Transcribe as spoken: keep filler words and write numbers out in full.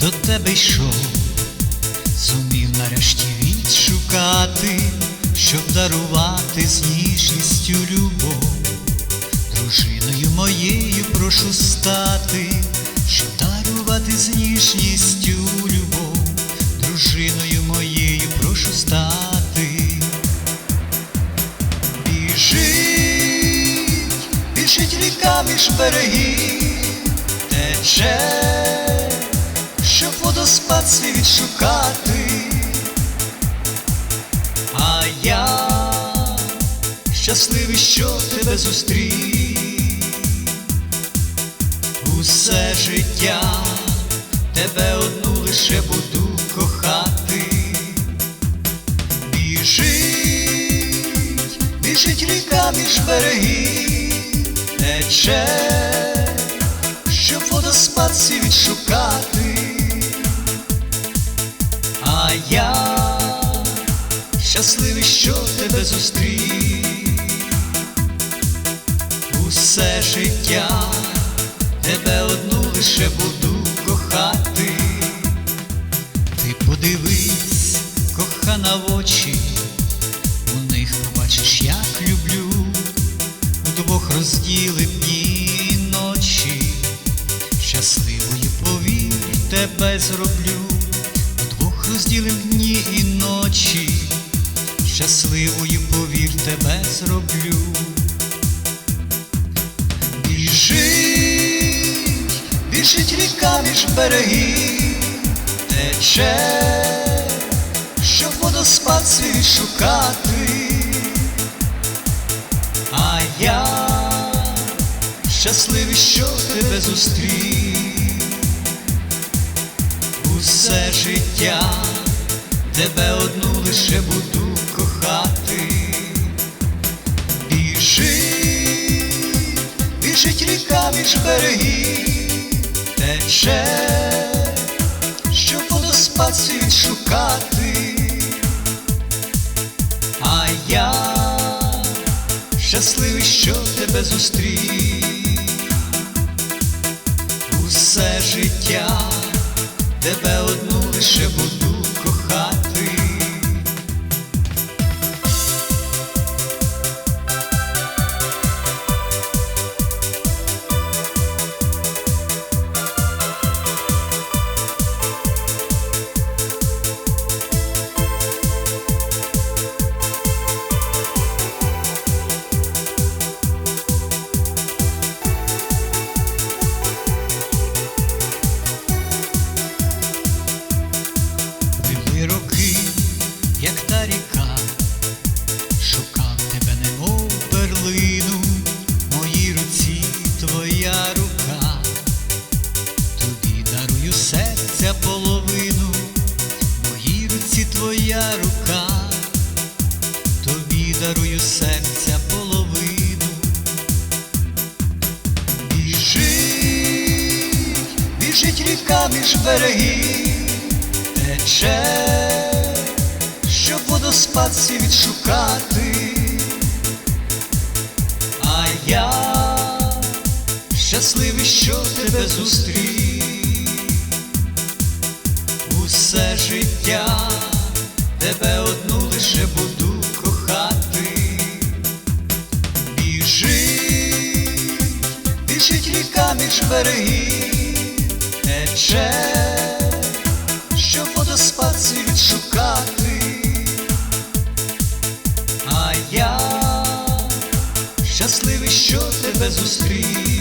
до тебе йшов, зумів нарешті відшукати, щоб дарувати з ніжністю любов. Дружиною моєю прошу стати, щоб дарувати з ніжністю любов. Дружиною моєю прошу стати. Біжить, біжить ріка між берегів, тече, щоб водоспад свій відшукати. А я щасливий, що тебе зустрів. Усе життя тебе одну лише буду кохати. Біжить, біжить ріка між берегів, тече, щоб водоспад свій відшукати. А я щасливий, що тебе зустрів. Усе життя тебе одну лише буду кохати. Ти подивись, кохана, в очі, у них побачиш, як люблю. Удвох розділим дні і ночі, щасливою, повір, тебе зроблю. Удвох розділим дні і ночі, щасливою, повір, тебе зроблю. Біжить, біжить ріка між берегів, тече, щоб водоспад свій шукати. А я щасливий, що тебе зустрів. Усе життя тебе одну лише буду кохати. Біжить, біжить ріка між берегів, тече, щоб водоспад свій відшукати. А я щасливий, що тебе зустрів. Усе життя тебе одну лише буду кохати. Роки, як та ріка, шукав тебе немов перлину. В моїй руці твоя рука, тобі дарую серця половину. В моїй руці твоя рука, тобі дарую серця половину. Біжить, біжить ріка між берегів, тече, щоб водоспад свій відшукати. А я щасливий, що тебе зустрів. Усе життя тебе одну лише буду кохати. Біжить, біжить ріка між берегів, тече, щоб водоспад свій відшукати. А я щасливий, що тебе зустрів.